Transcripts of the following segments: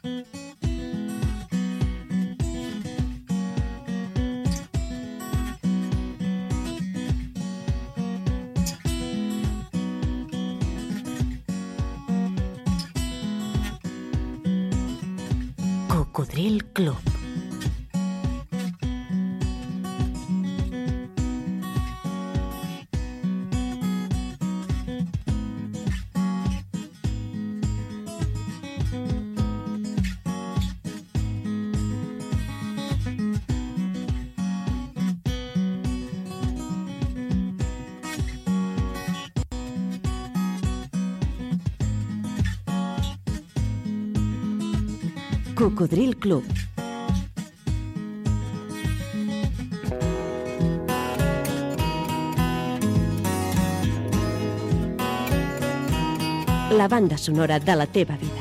Cocodril Club. Cocodril Club. La banda sonora de la teva vida.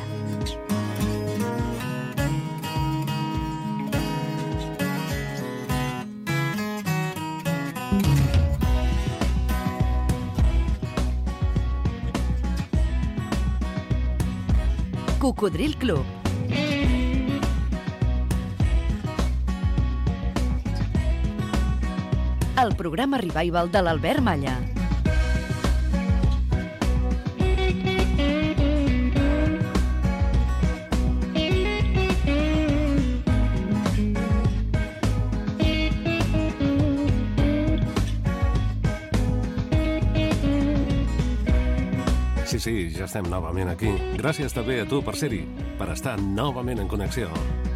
Cocodril Club. El programa Revival de l'Albert Malla. Sí, ja estem novament aquí. Gràcies també a tu per ser-hi, per estar novament en connexió.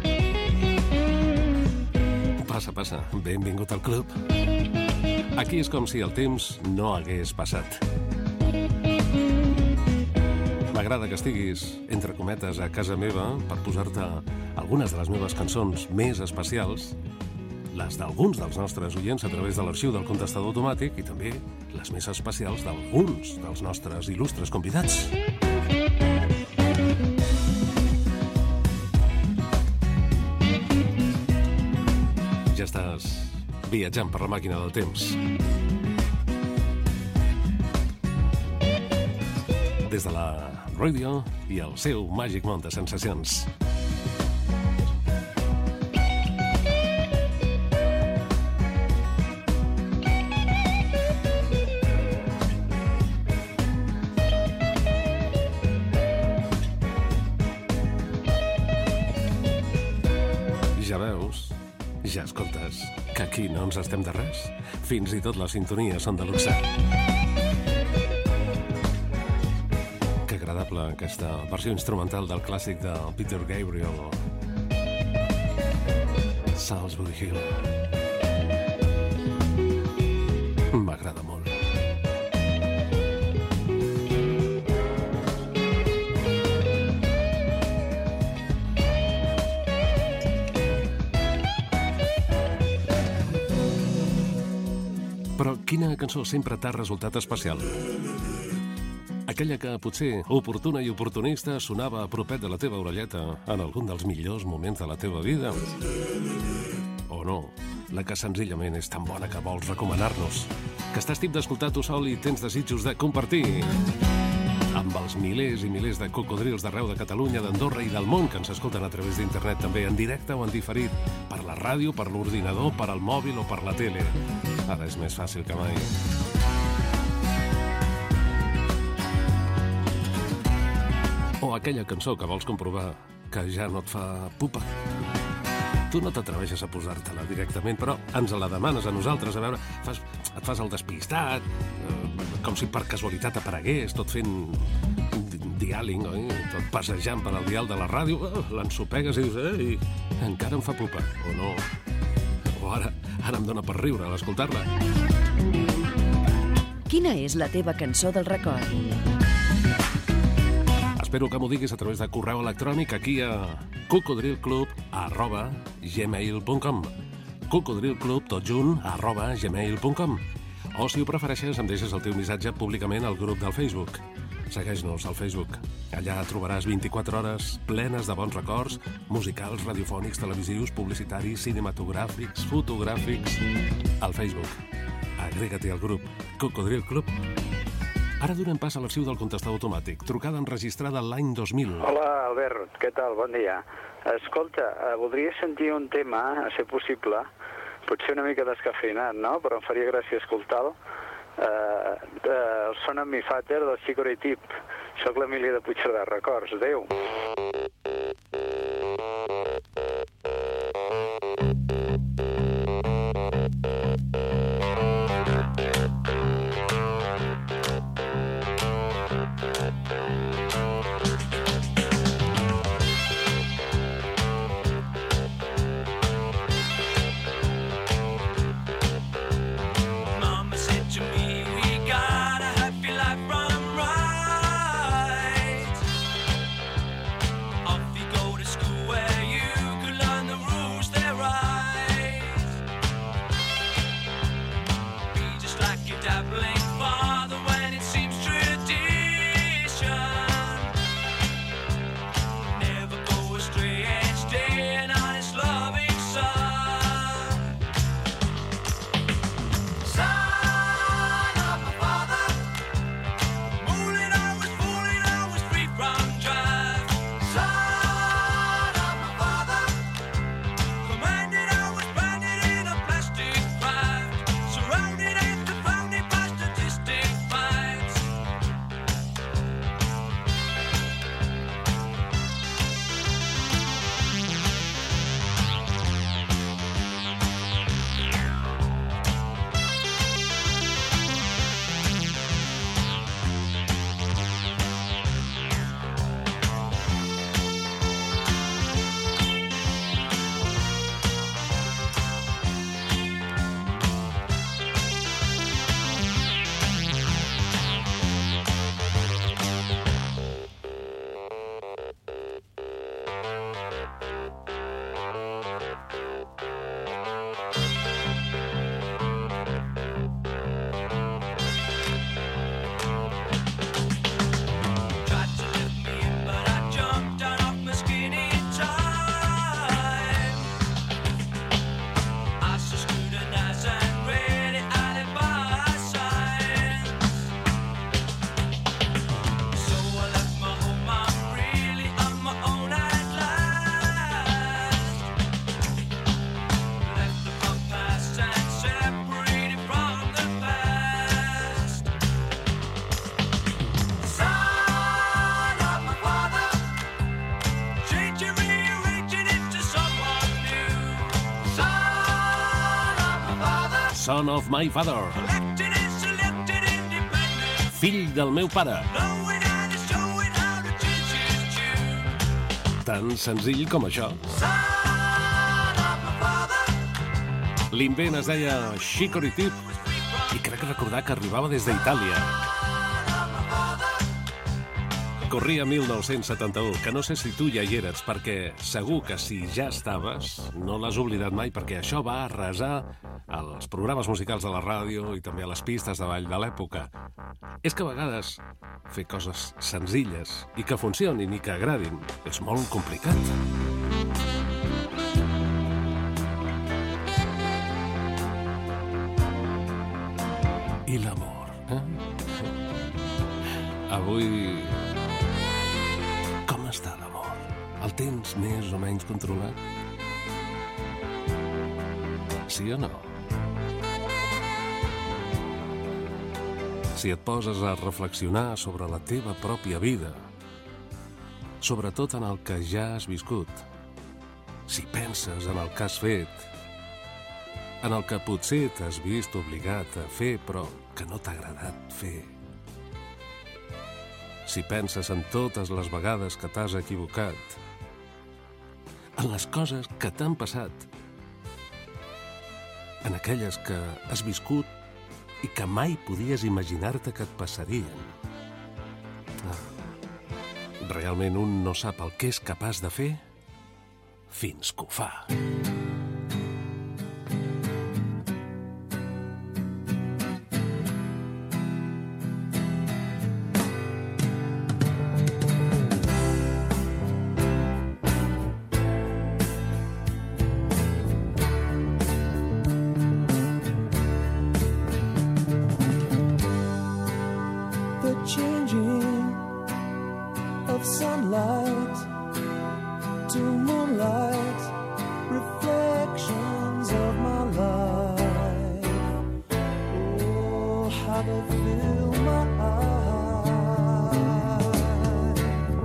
Passa, benvingut al club. Aquí és com si el temps no hagués passat. M'agrada que estiguis, entre cometes, a casa meva per posar-te algunes de les meves cançons més especials, les d'alguns dels nostres oients a través de l'arxiu del contestador automàtic i també les més especials d'alguns dels nostres il·lustres convidats. Ja estàs viatjant per la màquina del temps. Des de la ràdio i el seu màgic món de sensacions. Ja veus, ja escoltes, que aquí no ens estem de res. Fins i tot les sintonies són de luxe. Que agradable aquesta versió instrumental del clàssic de Peter Gabriel, Salisbury Hill. M'agrada molt. Però quina cançó sempre t'ha resultat especial? Aquella que potser oportuna i oportunista sonava a propet de la teva orelleta en algun dels millors moments de la teva vida? O no, la que senzillament és tan bona que vols recomanar-nos, que estàs tip d'escoltar tu sol i tens desitjos de compartir amb els milers i milers de cocodrils d'arreu de Catalunya, d'Andorra i del món que ens escolten a través d'internet també, en directe o en diferit, per la ràdio, per l'ordinador, per al mòbil o per la tele. Ara és més fàcil que mai. O aquella cançó que vols comprovar que ja no et fa pupa. Tu no t'atreveixes a posar-te-la directament, però ens la demanes a nosaltres, a veure, et fas el despistat, com si per casualitat aparegués, tot fent diàling, oi? Tot passejant per al dial de la ràdio, l'ensopegues i dius, ei, encara em fa pupa, o no? O ara em dóna per riure a l'escoltar-la. Quina és la teva cançó del record? Espero que m'ho diguis a través de correu electrònic aquí a cocodrilclub@gmail.com cocodrilclub@gmail.com O si ho prefereixes em deixes el teu missatge públicament al grup del Facebook. Segueix-nos al Facebook. Allà trobaràs 24 hores plenes de bons records, musicals, radiofònics, televisius, publicitaris, cinematogràfics, fotogràfics. Al Facebook. Agrega-t'hi al grup Cocodril Club. Ara donem pas a l'arxiu del contestador automàtic. Trucada enregistrada l'any 2000. Hola, Albert. Què tal? Bon dia. Escolta, voldria sentir un tema, a ser possible, potser una mica descafeinat, no? Però em faria gràcia escoltar-lo. El Son of My Father del Chicory Tip. Soc l'Emília de Puigcerdà. Records. Adéu. Son of My Father. Fill del meu pare. Tan senzill com això. L'invent es deia Chicory Tip i crec recordar que arribava des d'Itàlia. Corria 1971, que no sé si tu ja hi eres, perquè segur que si ja estaves no l'has oblidat mai, perquè això va arrasar als programes musicals de la ràdio i també a les pistes de ball de l'època. És que a vegades fer coses senzilles i que funcionin i que agradin és molt complicat. I l'amor, eh? Avui... com està l'amor? El tens més o menys controlat? Sí o no? Si et poses a reflexionar sobre la teva pròpia vida, sobretot en el que ja has viscut, si penses en el que has fet, en el que potser t'has vist obligat a fer però que no t'ha agradat fer, si penses en totes les vegades que t'has equivocat, en les coses que t'han passat, en aquelles que has viscut i que mai podies imaginar-te que et passarien. Realment un no sap el que és capaç de fer fins que ho fa. The moonlight, reflections of my life. Oh, how they fill my eyes.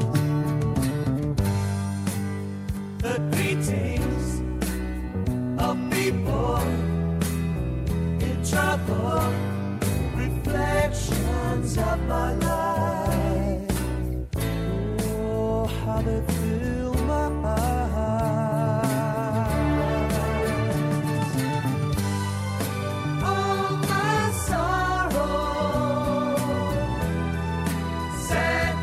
The greetings of people in trouble, reflections of my life. Oh, how they fill my eyes. All my sorrow, sad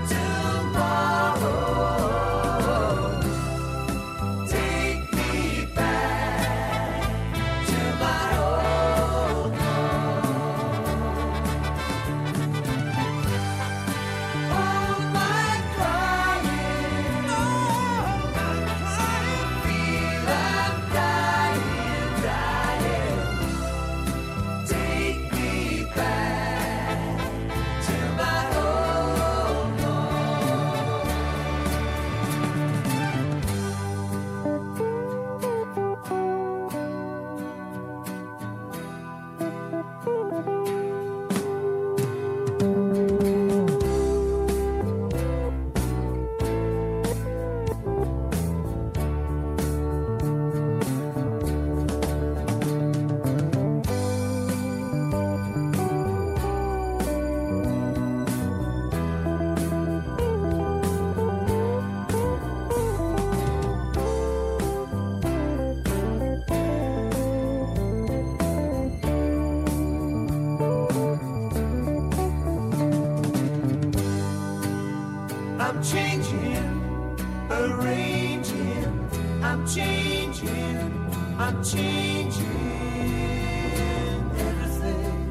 tomorrow, take me back to my old home. All my crying, feel I'm dying, take me back to my old home. I'm changing, arranging, I'm changing, I'm changing everything.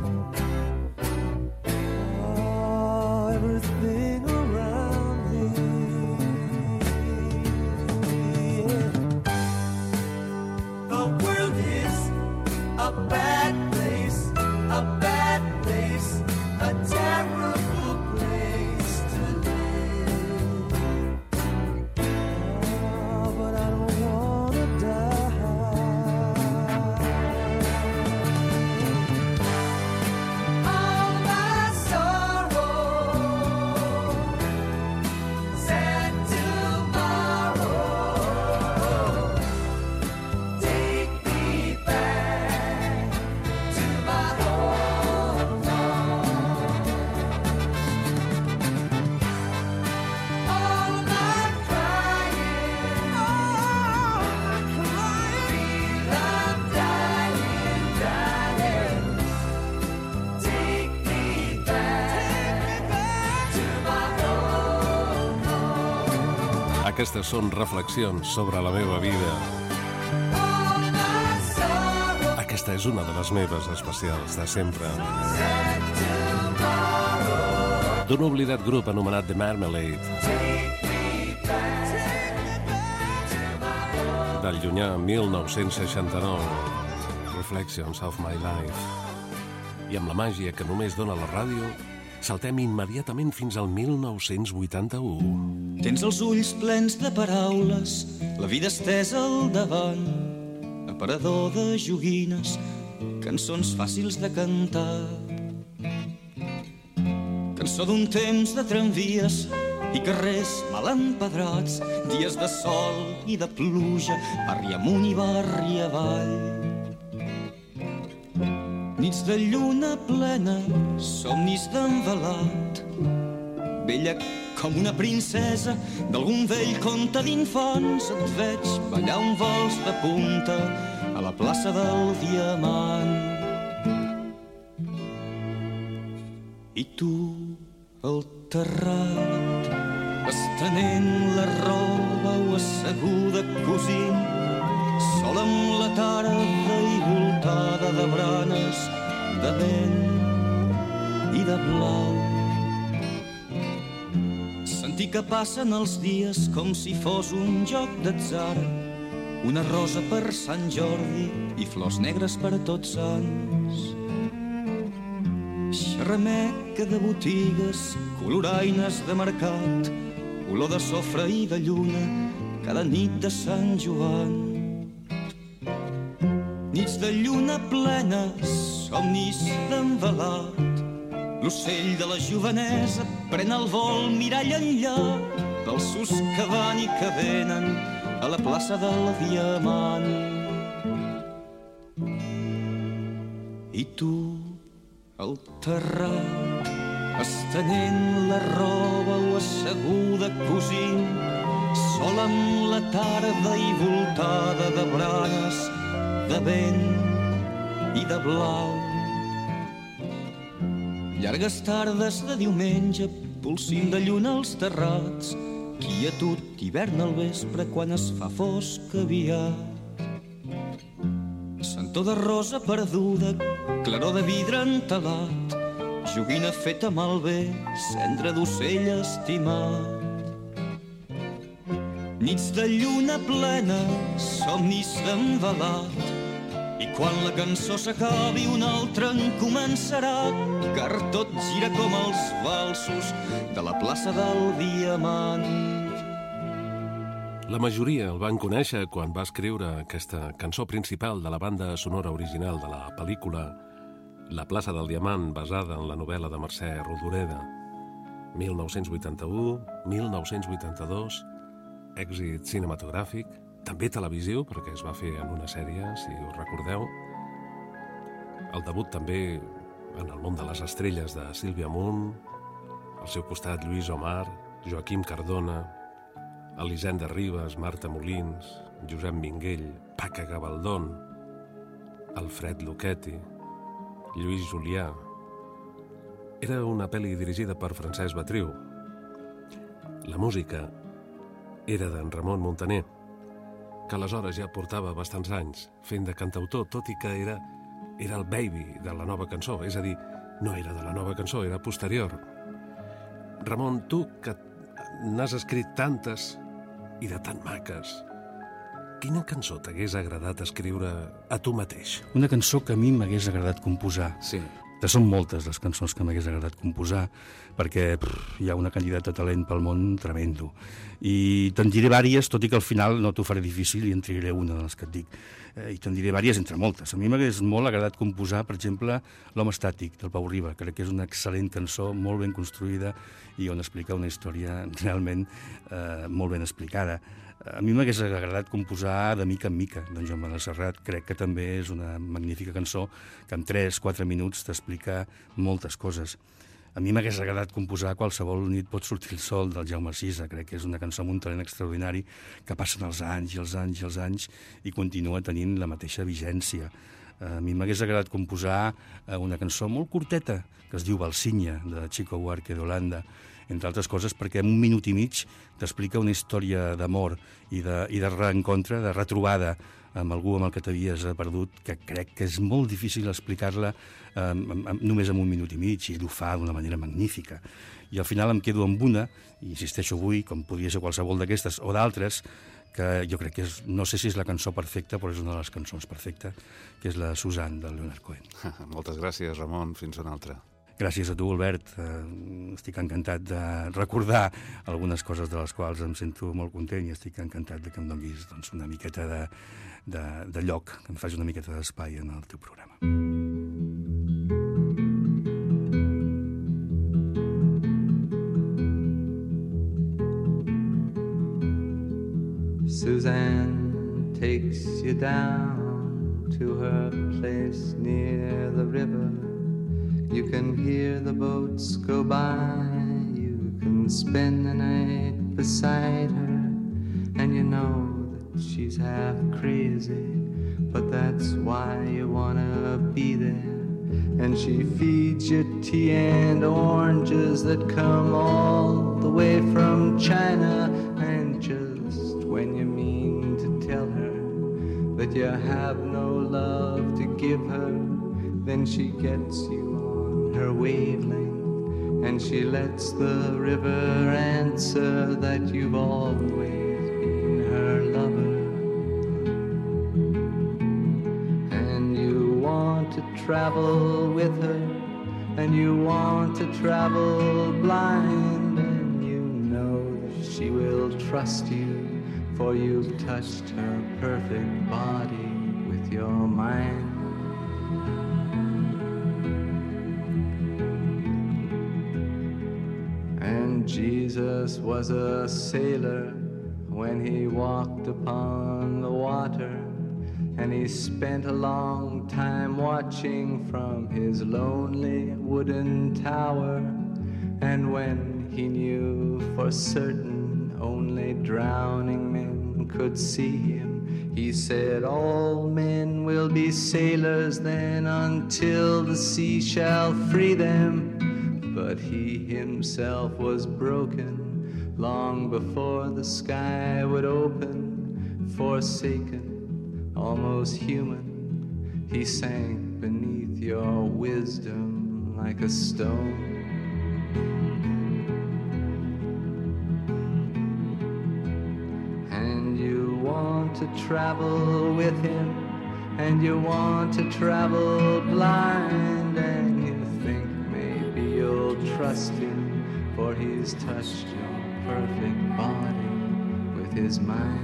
Oh, everything around me. The world is a bad place, a bad place, a terrible place to live. Oh, but I don't wanna die. All my sorrow, sad tomorrow, take me back to my old home. All my crying, feel I'm dying, take me back to my old home. Aquestes són reflexions sobre la meva vida. All my sorrow, Aquesta és una de les meves especials de sempre. sad tomorrow, D'un oblidat grup anomenat The Marmalade, take me back del llunyà 1969. Reflections of my life. I amb la màgia que només dona la ràdio, saltem immediatament fins al 1981. Tens els ulls plens de paraules, la vida estesa al davant, aparador de joguines, cançons fàcils de cantar. Cançó d'un temps de tramvies i carrers mal empedrats, dies de sol i de pluja, barri amunt i barri avall. Nits de lluna plena, somnis d'envelat, bella com una princesa d'algun vell conte d'infants, et veig ballar un vals de punta a la plaça del Diamant. I tu, al terrat, estenent la roba o asseguda cosint, sol amb la tarda i voltada de branes, de vent i de blau. Sentir que passen els dies com si fos un joc d'atzar, una rosa per Sant Jordi i flors negres per Tots Sants. Xerrameca de botigues, coloraines de mercat, olor de sofre i de lluna, cada nit de Sant Joan. Nits de lluna plena, somnis d'envelat, l'ocell de la jovenesa pren el vol mirall enllà dels sus que van i que venen a la plaça del Diamant. I tu, al terrat, estenent la roba o asseguda cosint, sola amb la tarda i voltada de branes, de vent i de blau. Llargues tardes de diumenge, polsim de lluna als terrats, quietud hivern al vespre quan es fa fosc aviat. Sentor de rosa perduda, claror de vidre entelat, joguina feta malbé, cendra d'ocell estimat. Nits de lluna plena, somnis d'envelat, i quan la cançó s'acabi una altra en començarà, car tot gira com els valsos de la plaça del Diamant. La majoria el van conèixer quan va escriure aquesta cançó principal de la banda sonora original de la pel·lícula La plaça del Diamant, basada en la novel·la de Mercè Rodoreda. 1981-1982, èxit cinematogràfic, també televisiu, perquè es va fer en una sèrie, si us recordeu. El debut també en el món de les estrelles de Sílvia Munt, al seu costat Lluís Omar, Joaquim Cardona, Elisenda Ribas, Marta Molins, Josep Minguell, Paca Gabaldón, Alfred Lucchetti, Lluís Julià. Era una pel·li dirigida per Francesc Batriu. La música era d'en Ramon Muntaner, que aleshores ja portava bastants anys fent de cantautor, tot i que era el baby de la nova cançó, és a dir, no era de la nova cançó, era posterior. Ramon, tu que n'has escrit tantes i de tan maques, quina cançó t'hagués agradat escriure a tu mateix? Una cançó que a mi m'hagués agradat composar. Sí. Que són moltes les cançons que m'hagués agradat composar, perquè hi ha una quantitat de talent pel món tremendo. I te'n diré vàries, tot i que al final no t'ho faré difícil i en triaré una de les que et dic. I te'n diré vàries entre moltes. A mi m'hagués molt agradat composar, per exemple, L'home estàtic, del Pau Riba. Crec que és una excel·lent cançó, molt ben construïda i on explica una història realment molt ben explicada. A mi m'hagués agradat composar De mica en mica, d'en Joan Manuel Serrat. Crec que també és una magnífica cançó que en 3-4 minuts t'explica moltes coses. A mi m'hagués agradat composar Qualsevol nit pot sortir el sol, del Jaume Sisa. Crec que és una cançó amb un talent extraordinari que passen els anys i els anys i els anys i continua tenint la mateixa vigència. A mi m'hagués agradat composar una cançó molt curteta que es diu Balsinya, de Chico Buarque de Holanda, entre altres coses perquè en 1 minut i mig t'explica una història d'amor i de reencontre, de retrobada amb algú amb el que t'havies perdut, que crec que és molt difícil explicar-la només en 1 minut i mig, i ell ho fa d'una manera magnífica. I al final em quedo amb una, i insisteixo avui, com podria ser qualsevol d'aquestes o d'altres, que jo crec que és, no sé si és la cançó perfecta, però és una de les cançons perfectes, que és la Suzanne, de Leonard Cohen. Moltes gràcies, Ramon. Fins una altra. Gràcies a tu, Albert. Estic encantat de recordar algunes coses de les quals em sento molt content i estic encantat de que em donis una miqueta de lloc, que em faci una miqueta d'espai en el teu programa. Suzanne takes you down to her place near the river. You can hear the boats go by, you can spend the night beside her, and you know that she's half crazy, but that's why you wanna be there. And she feeds you tea and oranges that come all the way from China, and just when you mean to tell her that you have no love to give her, then she gets you her wavelength, and she lets the river answer that you've always been her lover. And you want to travel with her, and you want to travel blind, and you know that she will trust you for you've touched her perfect body with your mind. And Jesus was a sailor when he walked upon the water, and he spent a long time watching from his lonely wooden tower. And when he knew for certain only drowning men could see him, he said, all men will be sailors then until the sea shall free them. But he himself was broken long before the sky would open. Forsaken, almost human, he sank beneath your wisdom like a stone. And you want to travel with him, and you want to travel blind, and you think maybe you'll trust him, for he's touched your perfect body with his mind.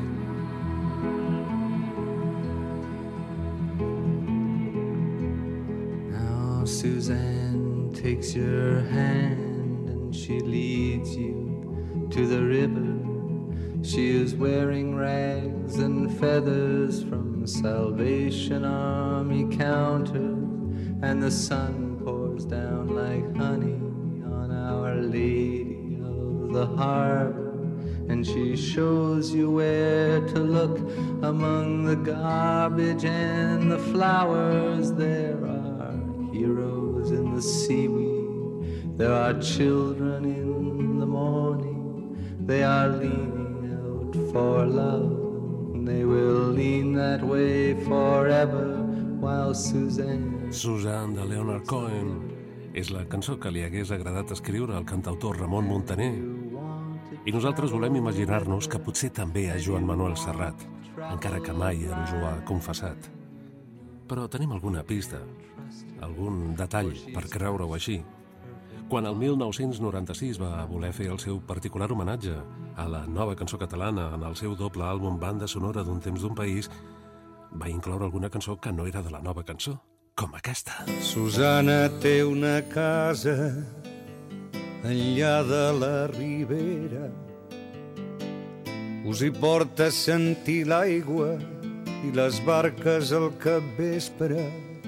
Now Suzanne takes your hand and she leads you to the river. She is wearing rags and feathers from Salvation Army counters, and the sun pours down like honey on Our Lady of the Harbor. And she shows you where to look among the garbage and the flowers. There are heroes in the seaweed, there are children in the morning. They are leaning out for love, and they will lean that way forever, while Suzanne... Suzanne de Leonard Cohen és la cançó que li hagués agradat escriure al cantautor Ramon Muntaner. I nosaltres volem imaginar-nos que potser també a Joan Manuel Serrat, encara que mai ens ho ha confessat. Però tenim alguna pista, algun detall per creure-ho així. Quan el 1996 va voler fer el seu particular homenatge a la nova cançó catalana en el seu doble àlbum Banda sonora d'un temps d'un país, va incloure alguna cançó que no era de la nova cançó, com aquesta. Susana té una casa enllà de la ribera, us hi porta a sentir l'aigua i les barques al capvespre,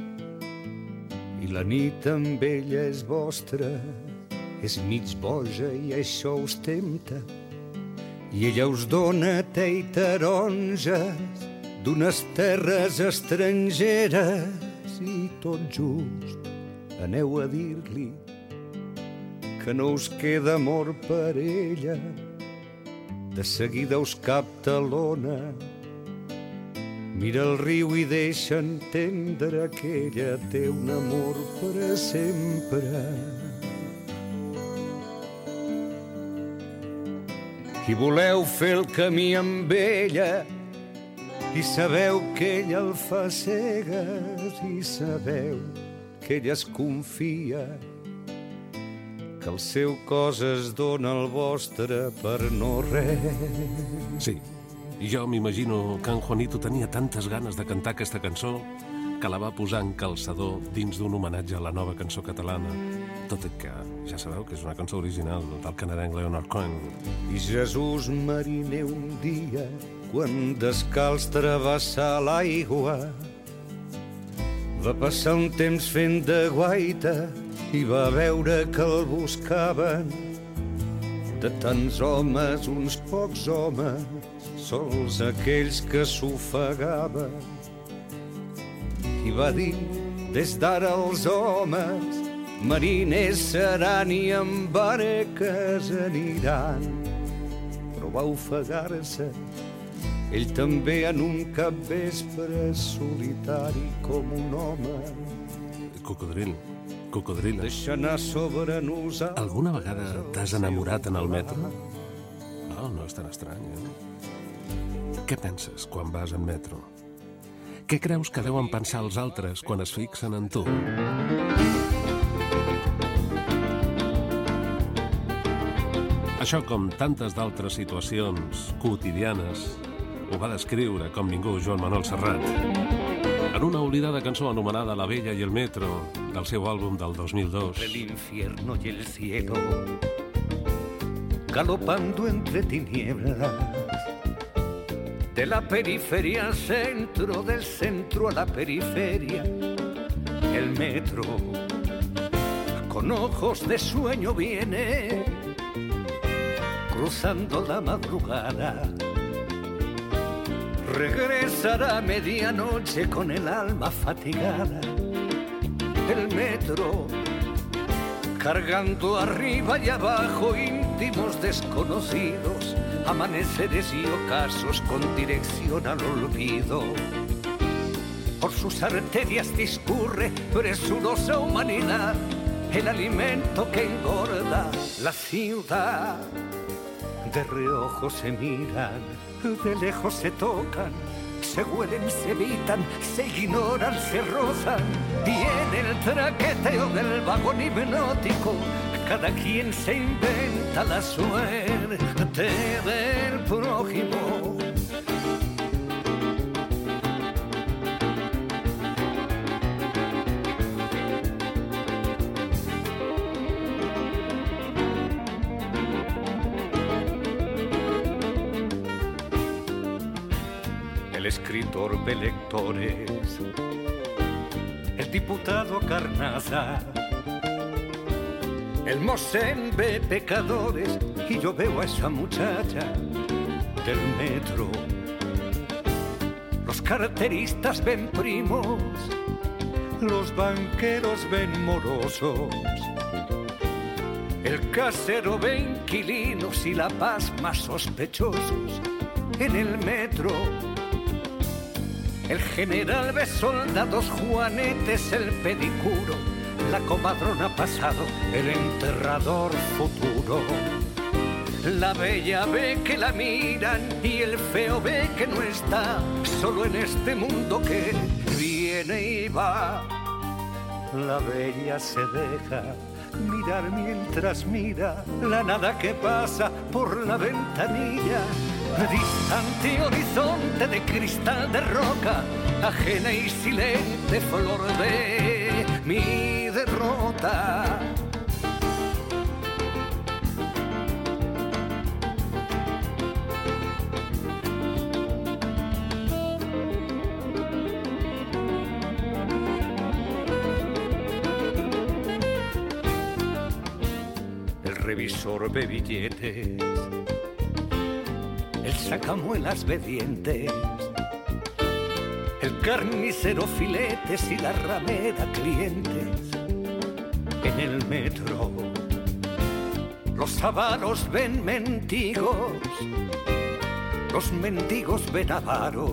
i la nit amb ella és vostra, és mig boja i això us tempta, i ella us dona te i taronges d'unes terres estrangeres, i tot just aneu a dir-li que no us queda amor per ella. De seguida us capta l'ona, mira el riu i deixa entendre que ella té un amor per sempre. I voleu fer el camí amb ella, i sabeu que ella el fa cegues, i sabeu que ella es confia, que el seu cos es dona al vostre per no res. Sí, jo m'imagino que en Juanito tenia tantes ganes de cantar aquesta cançó que la va posar en calçador dins d'un homenatge a la nova cançó catalana, tot i que ja sabeu que és una cançó original del canadenc Leonard Cohen. I Jesús mariner un dia, quan descalç travessà l'aigua, va passar un temps fent de guaita i va veure que el buscaven. De tants homes, uns pocs homes, sols aquells que s'ofegaven. I va dir, des d'ara els homes mariners seran i amb barques aniran. Però va ofegar-se ell també en un capvespre solitari com un home. Cocodril, deixa anar sobre nosaltres. Alguna vegada t'has enamorat en el metro? No és tan estrany, Què penses quan vas en metro? Què creus que deuen pensar els altres quan es fixen en tu? Això, com tantes d'altres situacions quotidianes, ho va descriure com ningú Joan Manuel Serrat en una oblidada cançó anomenada La Bella y el Metro, del seu àlbum del 2002. El infierno y el cielo, galopando entre tinieblas, de la periferia al centro, del centro a la periferia, el metro con ojos de sueño viene, cruzando la madrugada. Regresará a medianoche con el alma fatigada. El metro, cargando arriba y abajo íntimos desconocidos, amaneceres y ocasos con dirección al olvido. Por sus arterias discurre presurosa humanidad, el alimento que engorda la ciudad. De reojo se miran, de lejos se tocan, se huelen, se evitan, se ignoran, se rozan. Y en el traqueteo del vagón hipnótico, cada quien se inventa la suerte del prójimo. El escritor ve lectores, el diputado Carnaza, el Mosén ve pecadores y yo veo a esa muchacha del metro. Los carteristas ven primos, los banqueros ven morosos, el casero ve inquilinos y la paz más sospechosos en el metro. El general ve soldados, juanetes, el pedicuro, la comadrona pasado, el enterrador futuro. La bella ve que la miran y el feo ve que no está solo en este mundo que viene y va. La bella se deja mirar mientras mira la nada que pasa por la ventanilla. Distante horizonte de cristal de roca, ajena y silente flor de mi derrota. El revisor ve billetes, el sacamuelas ve dientes, el carnicero filetes y la ramera clientes. En el metro los avaros ven mendigos, los mendigos ven avaros,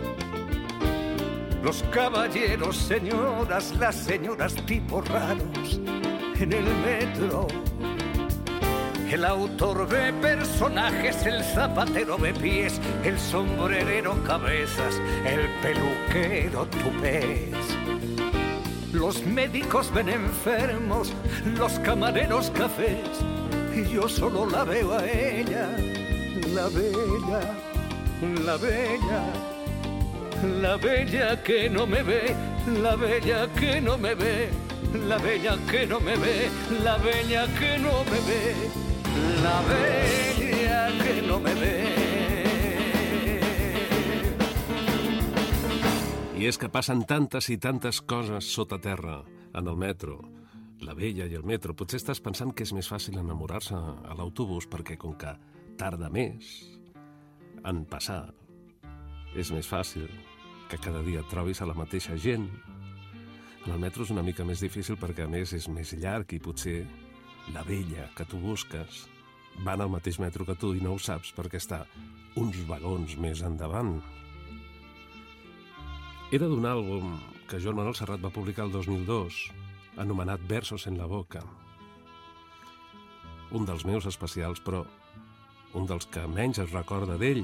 los caballeros señoras, las señoras tipos raros. En el metro el autor ve personajes, el zapatero ve pies, el sombrerero cabezas, el peluquero tupés. Los médicos ven enfermos, los camareros cafés, y yo solo la veo a ella, la bella, la bella, la bella que no me ve, la bella que no me ve, la bella que no me ve, la bella que no me ve. La bella que no me ve. I és que passen tantes i tantes coses sota terra, en el metro. La Bella i el metro. Potser estàs pensant que és més fàcil enamorar-se a l'autobús perquè com que tarda més en passar, és més fàcil que cada dia et trobis a la mateixa gent. En el metro és una mica més difícil perquè a més és més llarg i potser la vella que tu busques van al mateix metro que tu i no ho saps perquè està uns vagons més endavant. Era d'un àlbum que Joan Manuel Serrat va publicar el 2002, anomenat Versos en la boca. Un dels meus especials, però un dels que menys es recorda d'ell.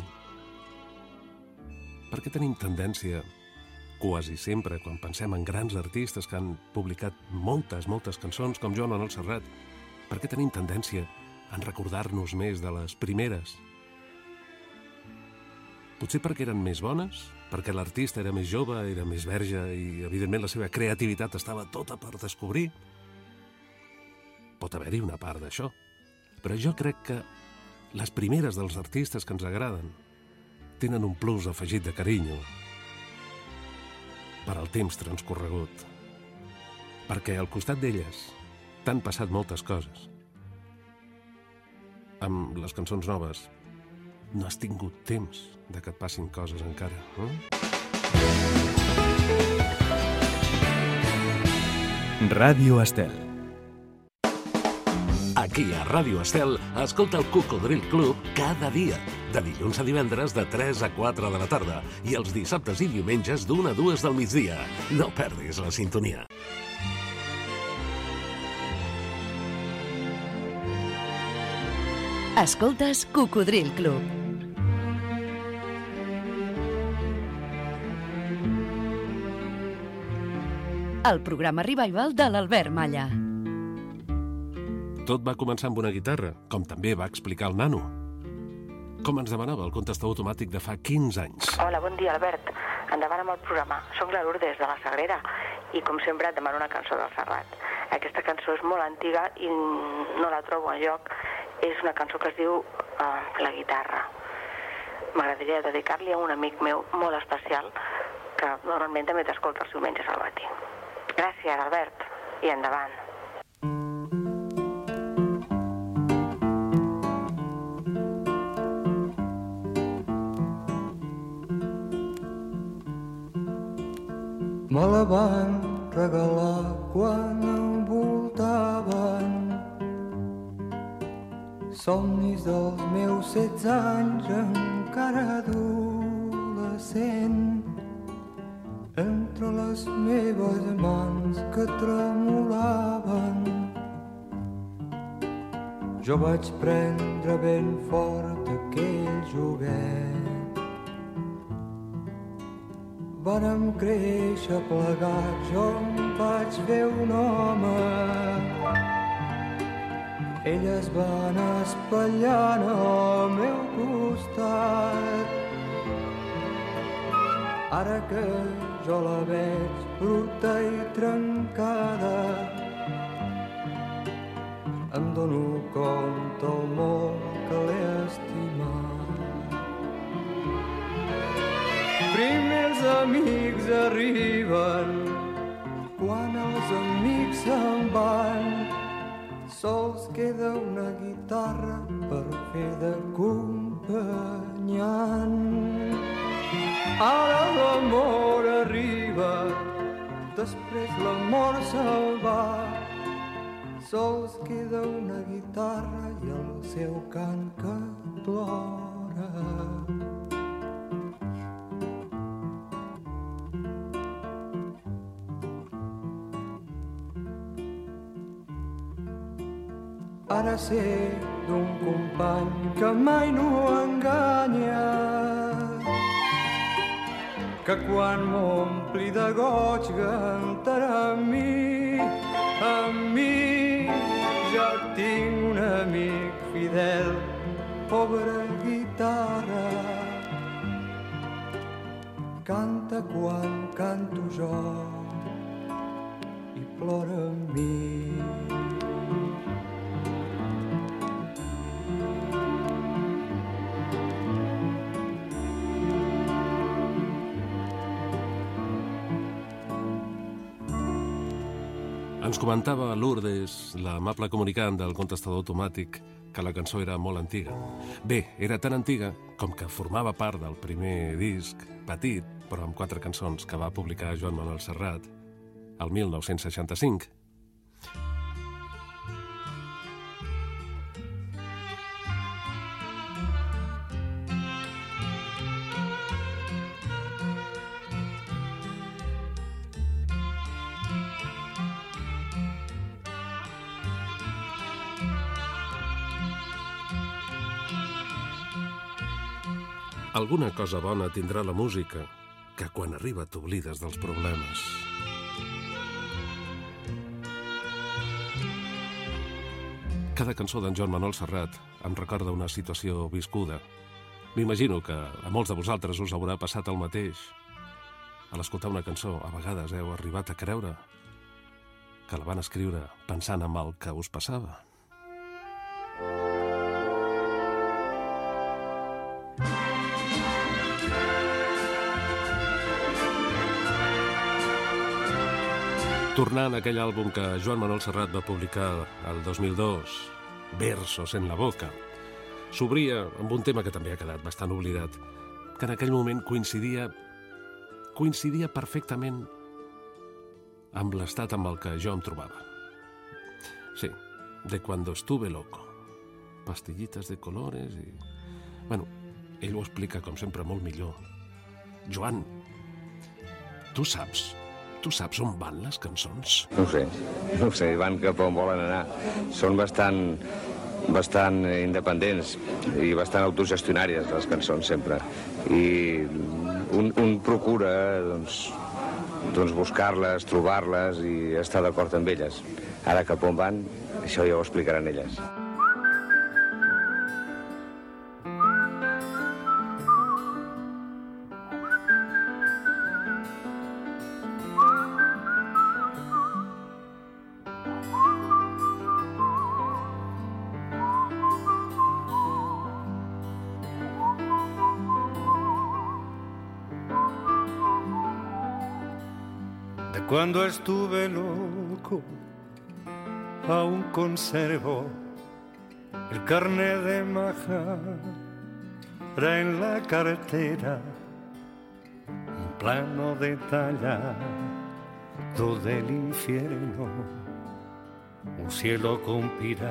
Per què tenim tendència, quasi sempre, quan pensem en grans artistes que han publicat moltes cançons, com Joan Manuel Serrat, per què tenim tendència en recordar-nos més de les primeres? Potser perquè eren més bones, perquè l'artista era més jove, era més verge i, evidentment, la seva creativitat estava tota per descobrir. Pot haver-hi una part d'això. Però jo crec que les primeres dels artistes que ens agraden tenen un plus afegit de carinyo per al temps transcorregut. Perquè al costat d'elles t'han passat moltes coses. Amb les cançons noves no has tingut temps de que et passin coses encara. Ràdio Estel. Aquí a Ràdio Estel, escolta el Cocodril Club cada dia, de dilluns a divendres de 3 a 4 de la tarda i els dissabtes i diumenges d'1 a 2 del migdia. No perdis la sintonia. Escoltes Cocodril Club. El programa Revival de l'Albert Malla. Tot va començar amb una guitarra, com també va explicar el nano. Com ens demanava el contestador automàtic de fa 15 anys. Hola, bon dia, Albert. Endavant amb el programa. Soc la Lourdes, de la Sagrera, i com sempre et demano una cançó del Serrat. Aquesta cançó és molt antiga i no la trobo enlloc. És una cançó que es diu La guitarra. M'agradaria dedicar-li a un amic meu molt especial que normalment també t'escolta els diumenges al matí. Gràcies, Albert, i endavant. Me la van regalar quan envoltaven somnis dels meus 16 anys, encara adolescent. Entre les meves mans que tremolaven, jo vaig prendre ben fort aquell joguet. Vàrem créixer plegats, jo em vaig fer un home. Ella es va anar espatllant al meu costat. Ara que jo la veig bruta i trencada, em dono compte el molt que l'he estimat. Primer els amics arriben, quan els amics se'n van, sols queda una guitarra per fer d'acompanyant. Ara l'amor arriba, després l'amor se'l va, sols queda una guitarra i el seu cant que plora. Ara sé d'un company que mai no enganya, que quan m'ompli de goig cantarà amb mi, ja tinc un amic fidel, pobra guitarra, canta quan canto jo i plora amb mi. Ens comentava Lourdes, l'amable comunicant del contestador automàtic, que la cançó era molt antiga. Bé, era tan antiga com que formava part del primer disc, petit, però amb 4 cançons, que va publicar Joan Manuel Serrat el 1965. Alguna cosa bona tindrà la música, que quan arriba t'oblides dels problemes. Cada cançó d'en Joan Manuel Serrat em recorda una situació viscuda. M'imagino que a molts de vosaltres us haurà passat el mateix. A l'escoltar una cançó, a vegades heu arribat a creure que la van escriure pensant en el que us passava. Tornant a aquell àlbum que Joan Manuel Serrat va publicar el 2002, Versos en la boca, s'obria amb un tema que també ha quedat bastant oblidat, que en aquell moment coincidia perfectament amb l'estat amb el que jo em trobava. Sí, de cuando estuve loco. Pastillitas de colores i... Bueno, ell ho explica, com sempre, molt millor. Joan, tu saps on van les cançons? No ho sé, van cap on volen anar. Són bastant independents i bastant autogestionàries les cançons sempre. I un procura doncs buscar-les, trobar-les i estar d'acord amb elles. Ara cap on van, això ja ho explicaran elles. Cuando estuve loco, aún conservo el carnet de Majara en la cartera, un plano detallado del infierno, un cielo con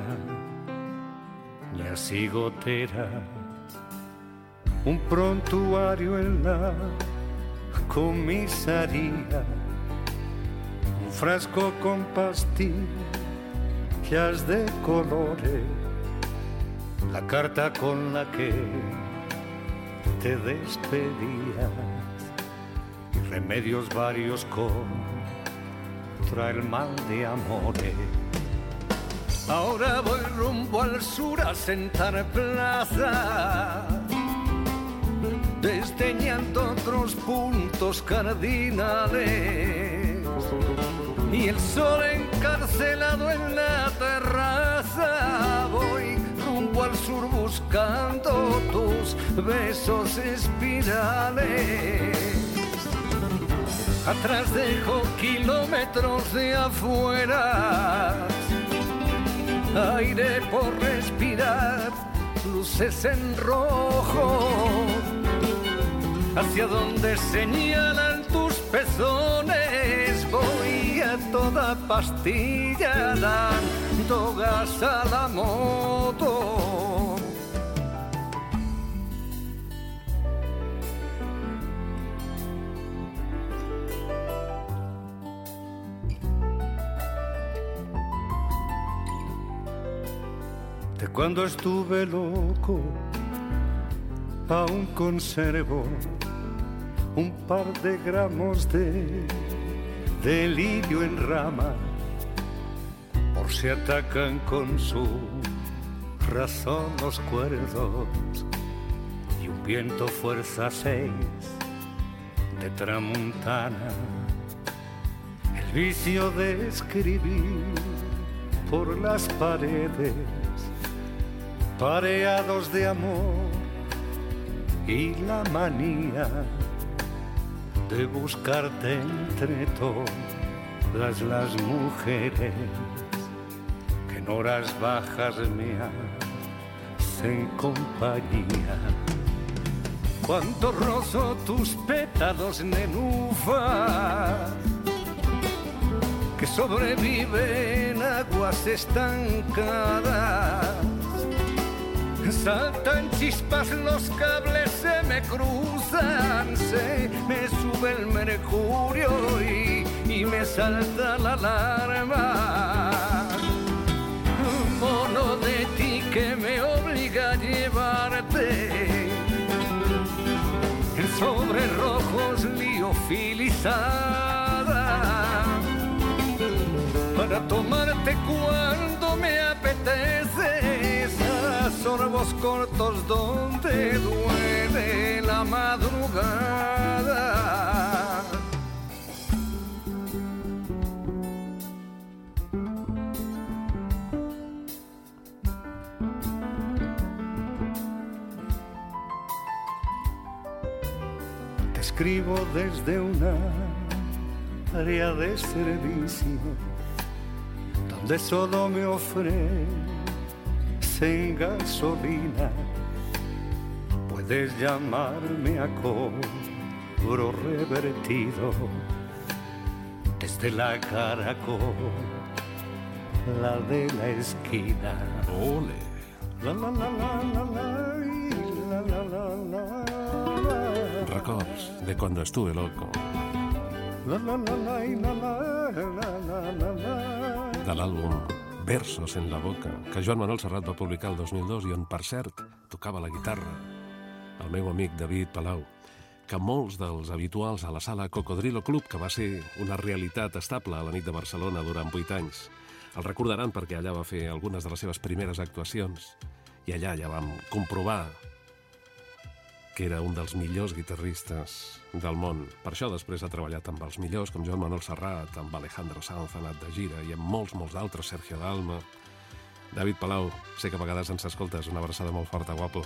pirañas y goteras, un prontuario en la comisaría, un frasco con pastillas de colores, la carta con la que te despedías y remedios varios contra el mal de amores. Ahora voy rumbo al sur a sentar plaza, desdeñando otros puntos cardinales, y el sol encarcelado en la terraza. Voy rumbo al sur buscando tus besos espirales. Atrás dejo kilómetros de afuera, aire por respirar, luces en rojo, hacia donde señalan tus pezones. Voy a toda pastilla dando gas a la moto. De cuando estuve loco, aún conservo un par de gramos de delirio en rama, por si atacan con su razón los cuerdos, y un viento fuerza 6 de tramuntana, el vicio de escribir por las paredes, pareados de amor, y la manía de buscarte entre todas las mujeres que en horas bajas me hacen compañía. Cuánto rozo tus pétalos, nenufa, que sobreviven aguas estancadas. Saltan chispas, los cables se me cruzan, se me sube el mercurio y me salta la alarma. Un mono de ti que me obliga a llevarte en sobre rojos liofilizada, para tomarte cuando me apetece. Sorbo los cortos donde duele la madrugada. Te escribo desde una área de servicio donde solo me ofrecen gasolina. Puedes llamarme a cobro revertido desde la Caracol, la de la esquina. Ole. La la la la la la la la la. Records de cuando estuve loco. La la la la la la la la. De l'àlbum Versos en la boca, que Joan Manuel Serrat va publicar el 2002 i on, per cert, tocava la guitarra el meu amic David Palau, que molts dels habituals a la sala Cocodrilo Club, que va ser una realitat estable a la nit de Barcelona durant 8 anys, el recordaran perquè allà va fer algunes de les seves primeres actuacions i allà ja vam comprovar que era un dels millors guitarristes del món. Per això després ha treballat amb els millors, com Joan Manuel Serrat, amb Alejandro Sanz, ha anat de gira, i amb molts d'altres, Sergio Dalma. David Palau, sé que a vegades ens escoltes, una abraçada molt forta, guapo.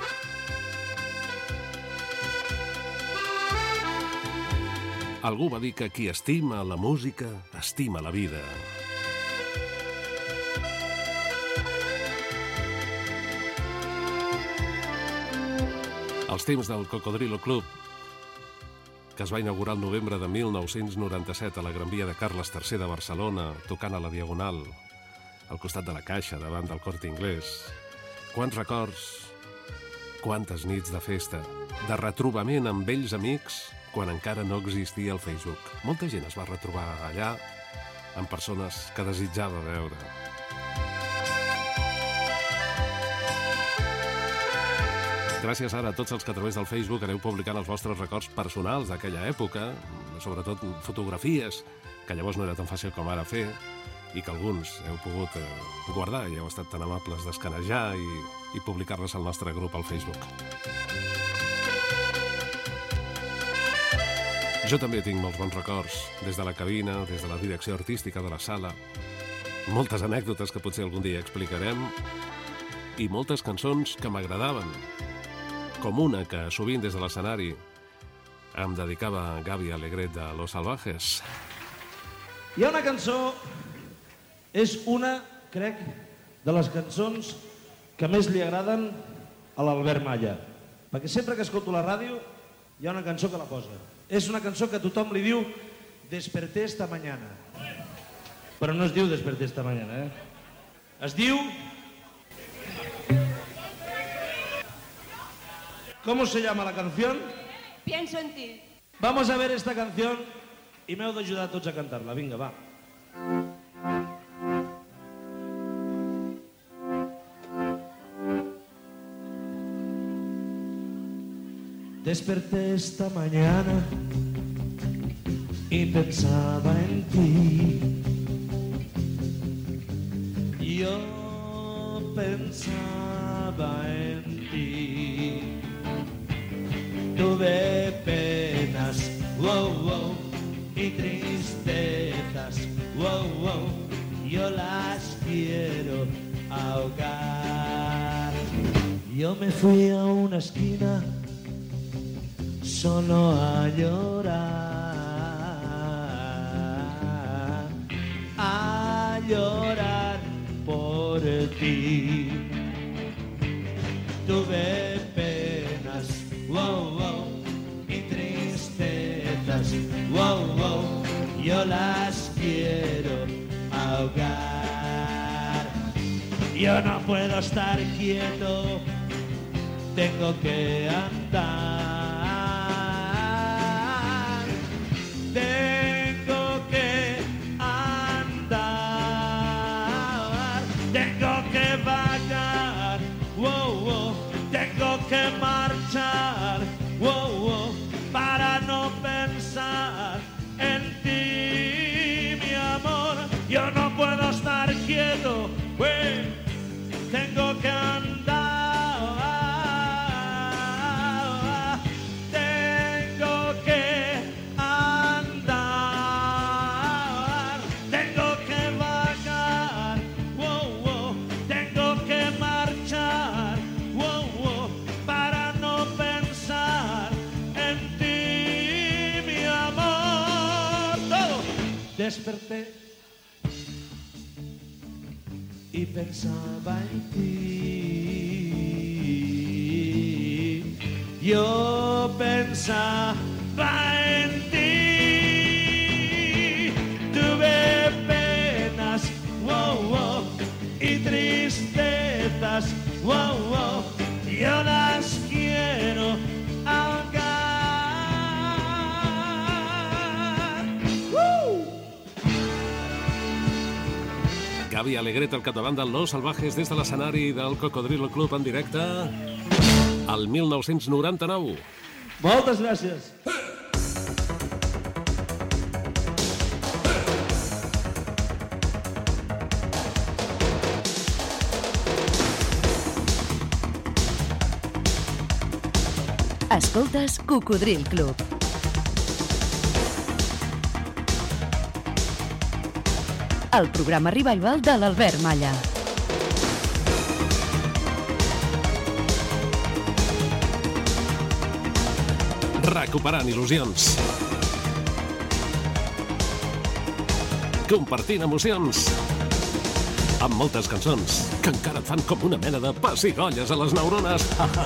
Algú va dir que qui estima la música, estima la vida. Els temps del Cocodrilo Club, que es va inaugurar el novembre de 1997 a la Gran Via de Carles III de Barcelona, tocant a la Diagonal, al costat de la Caixa, davant del Corte Inglés. Quants records, quantes nits de festa, de retrobament amb vells amics quan encara no existia el Facebook. Molta gent es va retrobar allà amb persones que desitjava veure. Gràcies ara a tots els que a través del Facebook aneu publicant els vostres records personals d'aquella època, sobretot fotografies, que llavors no era tan fàcil com ara fer, i que alguns heu pogut guardar i heu estat tan amables d'escanejar i publicar-les al nostre grup al Facebook. Jo també tinc molts bons records, des de la cabina, des de la direcció artística de la sala, moltes anècdotes que potser algun dia explicarem, i moltes cançons que m'agradaven, com una que sovint des de l'escenari em dedicava Gaby Alegret de Los Salvajes. Hi ha una cançó, és una, crec, de les cançons que més li agraden a l'Albert Malla, perquè sempre que escolto la ràdio hi ha una cançó que la posa. És una cançó que tothom li diu Desperté esta mañana, però no es diu Desperté esta mañana, es diu... ¿Cómo se llama la canción? Pienso en ti. Vamos a ver esta canción y m'heu d'ajudar tots a cantar-la. Vinga, va. Desperté esta mañana y pensaba en ti. Yo pensaba en ti. Tuve penas, wow, wow, y tristezas, wow, wow, yo las quiero ahogar. Yo me fui a una esquina solo a llorar por ti. Tuve penas, wow, wow, y tristezas, wow, wow, yo las quiero ahogar. Yo no puedo estar quieto, tengo que andar, tengo que andar, tengo que vagar, wow, wow, tengo que marchar, wow, wow, para no pensar en ti, mi amor. Yo no puedo estar quieto, wey, tengo que andar. desperté y pensaba en ti. Yo pensaba en ti. Tuve penas, wow, wow, y tristezas, wow, wow. Yo las quiero ahogar. Gavi Alegret al capdavant de Los Salvajes des de l'escenari del Cocodrilo Club en directe al 1999. Moltes gràcies. Escoltes Cocodril Club. El programa revival de l'Albert Malla. Recuperant il·lusions. Compartint emocions. Amb moltes cançons que encara et fan com una mena de pessigolles a les neurones.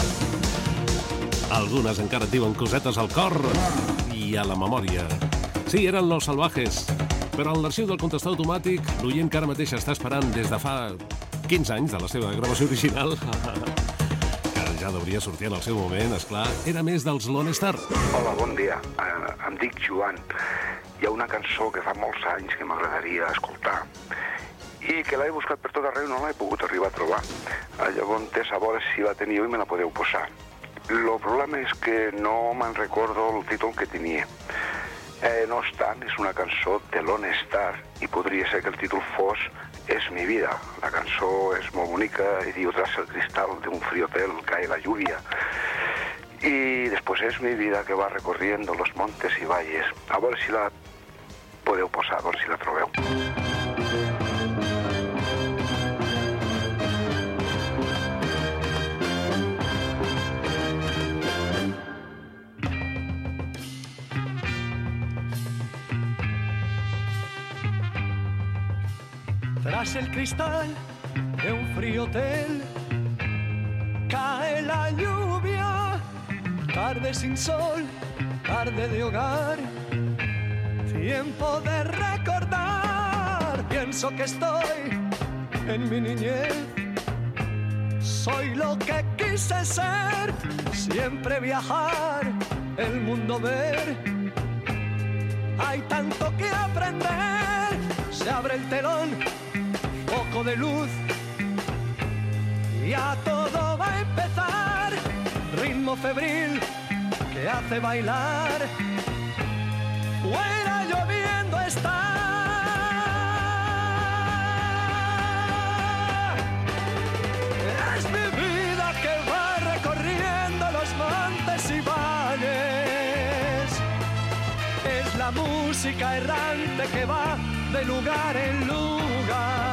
Algunes encara et diuen cosetes al cor i a la memòria. Sí, eren Los Salvajes, però en l'arxiu del contestar automàtic, l'oient que ara mateix està esperant des de fa 15 anys de la seva gravació original, que ja hauria sortir en el seu moment, esclar, era més dels Lone Star. Hola, bon dia. Em dic Joan. Hi ha una cançó que fa molts anys que m'agradaria escoltar i que l'he buscat per tot arreu i no l'he pogut arribar a trobar. Llavors, a veure si la teniu i me la podeu posar. El problema és que no me'n recordo el títol que tenia. No obstant, és una cançó de Lone Star i podria ser que el títol fos Es mi vida. La cançó és molt bonica i diu tras el cristal de un frío hotel cae la lluvia. Y después es mi vida que va recorriendo los montes y valles. A veure si la podeu posar, a veure si la trobeu. Tras el cristal de un frío hotel cae la lluvia, tarde sin sol, tarde de hogar, tiempo de recordar. Pienso que estoy en mi niñez, soy lo que quise ser, siempre viajar, el mundo ver. Hay tanto que aprender, se abre el telón, poco de luz, ya todo va a empezar, ritmo febril que hace bailar, fuera lloviendo está. Es mi vida que va recorriendo los montes y valles, es la música errante que va de lugar en lugar.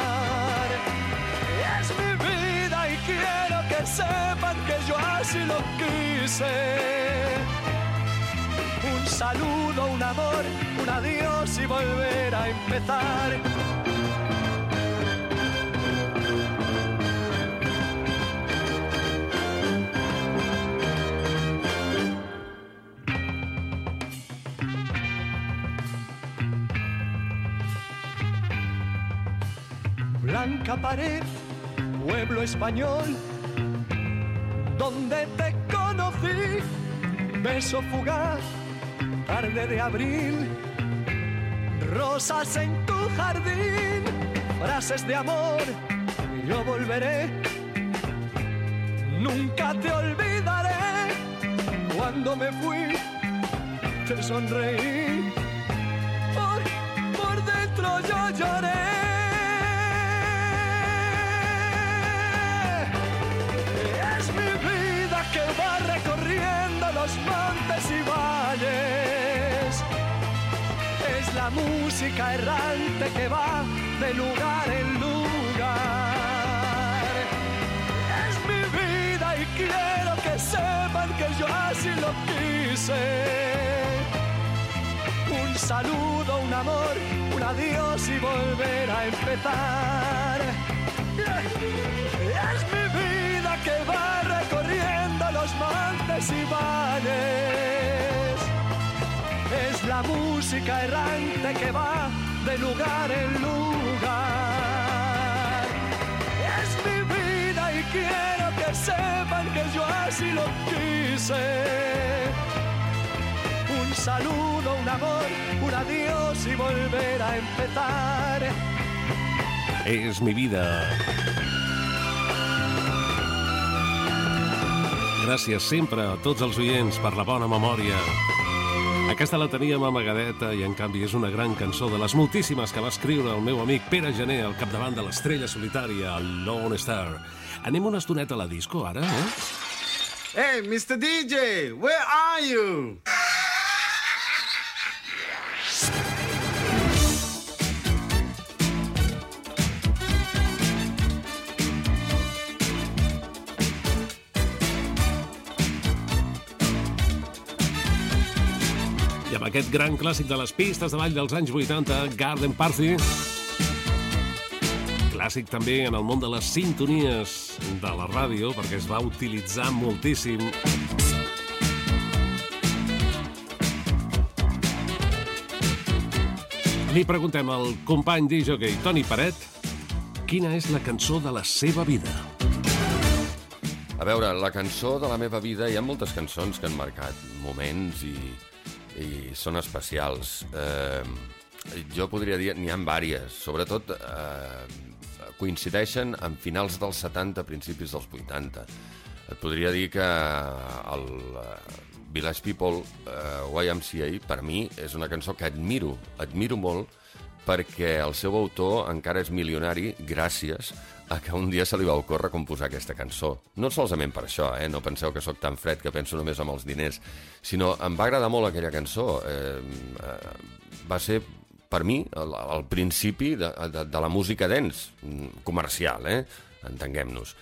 Es mi vida y quiero que sepan que yo así lo quise. Un saludo, un amor, un adiós y volver a empezar. Blanca pared, pueblo español, donde te conocí, beso fugaz, tarde de abril, rosas en tu jardín, frases de amor, yo volveré, nunca te olvidaré, cuando me fui, te sonreí, por dentro yo lloré. Que va recorriendo los montes y valles, es la música errante que va de lugar en lugar. Es mi vida y quiero que sepan que yo así lo quise. Un saludo, un amor, un adiós y volver a empezar. Es mi vida que va recorriendo los montes y valles. Es la música errante que va de lugar en lugar. Es mi vida y quiero que sepan que yo así lo quise. Un saludo, un amor, un adiós y volver a empezar. És mi vida. Gràcies sempre a tots els oients per la bona memòria. Aquesta la teníem amagadeta i en canvi és una gran cançó de les moltíssimes que va escriure el meu amic Pere Gené al capdavant de l'Estrella Solitària, el Lone Star. Anem una estoneta a la disco ara, eh? Hey, Mr. DJ, where are you? I amb aquest gran clàssic de les pistes de ball dels anys 80, Garden Party. Clàssic també en el món de les sintonies de la ràdio, perquè es va utilitzar moltíssim. Li preguntem al company DJ Toni Peret quina és la cançó de la seva vida. A veure, la cançó de la meva vida, hi ha moltes cançons que han marcat moments i són especials. Jo podria dir, n'hi ha vàries, sobretot coincideixen en finals dels 70, principis dels 80. Et podria dir que el Village People, YMCA, per mi és una cançó que admiro molt, perquè el seu autor encara és milionari gràcies a que un dia se li va ocórrer composar aquesta cançó. No solament per això, no penseu que sóc tan fred que penso només en els diners, sinó em va agradar molt aquella cançó. Va ser, per mi, el principi de la música dance comercial, entenguem-nos.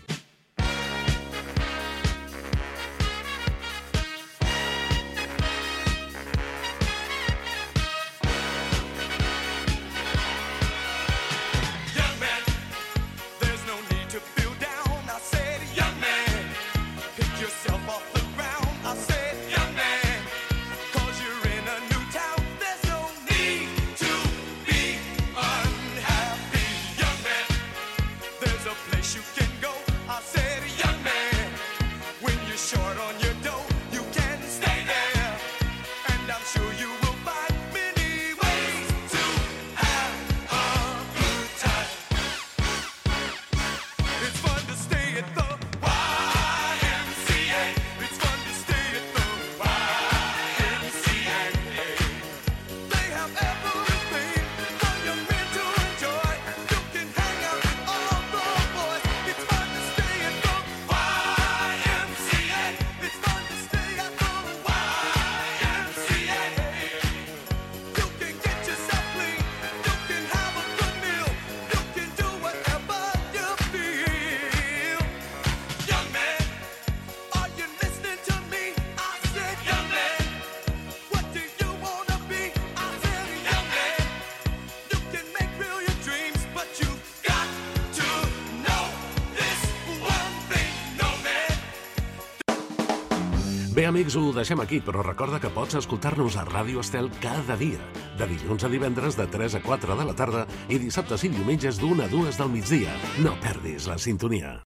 Bé, amics, ho deixem aquí, però recorda que pots escoltar-nos a Ràdio Estel cada dia, de dilluns a divendres de 3 a 4 de la tarda i dissabtes i diumenges d'1 a 2 del migdia. No perdis la sintonia.